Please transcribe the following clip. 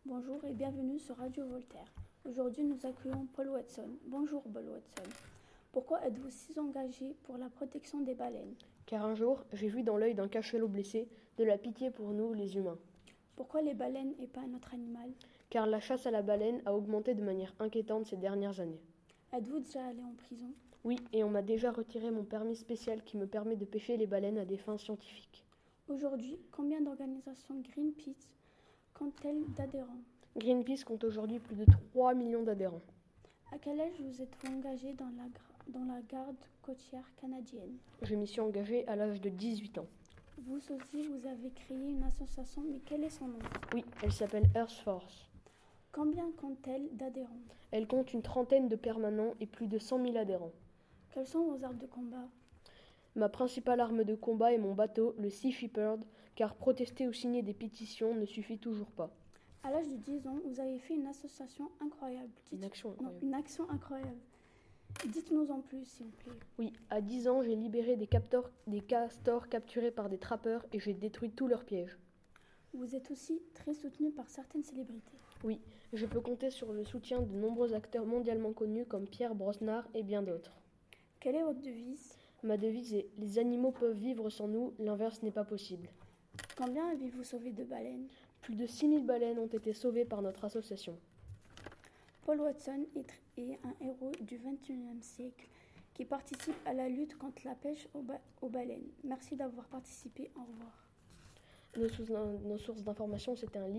Bonjour et bienvenue sur Radio Voltaire. Aujourd'hui, nous accueillons Paul Watson. Bonjour Paul Watson. Pourquoi êtes-vous si engagé pour la protection des baleines? Car un jour, j'ai vu dans l'œil d'un cachalot blessé de la pitié pour nous, les humains. Pourquoi les baleines et pas un autre animal? Car la chasse à la baleine a augmenté de manière inquiétante ces dernières années. Êtes-vous déjà allé en prison? Oui, et on m'a déjà retiré mon permis spécial qui me permet de pêcher les baleines à des fins scientifiques. Aujourd'hui, combien d'organisations Greenpeace comptent-elles d'adhérents? Greenpeace compte aujourd'hui plus de 3 millions d'adhérents. À quel âge vous êtes-vous engagé dans la garde côtière canadienne? Je m'y suis engagé à l'âge de 18 ans. Vous aussi, vous avez créé une association, mais quel est son nom? Oui, elle s'appelle Earth Force. Combien compte-t-elle d'adhérents? Elle compte une trentaine de permanents et plus de 100 000 adhérents. Quelles sont vos armes de combat? Ma principale arme de combat est mon bateau, le Sea Shepherd, car protester ou signer des pétitions ne suffit toujours pas. À l'âge de 10 ans, vous avez fait une association incroyable. Une action incroyable. Une action incroyable. Dites-nous en plus, s'il vous plaît. Oui, à 10 ans, j'ai libéré des castors capturés par des trappeurs et j'ai détruit tous leurs pièges. Vous êtes aussi très soutenu par certaines célébrités. Oui, je peux compter sur le soutien de nombreux acteurs mondialement connus comme Pierre Brosnan et bien d'autres. Quelle est votre devise? Ma devise est « Les animaux peuvent vivre sans nous, l'inverse n'est pas possible ». Combien avez-vous sauvé de baleines? Plus de 6000 baleines ont été sauvées par notre association. Paul Watson est un héros du XXIe siècle qui participe à la lutte contre la pêche aux baleines. Merci d'avoir participé. Au revoir. Nos sources d'information, c'était un livre.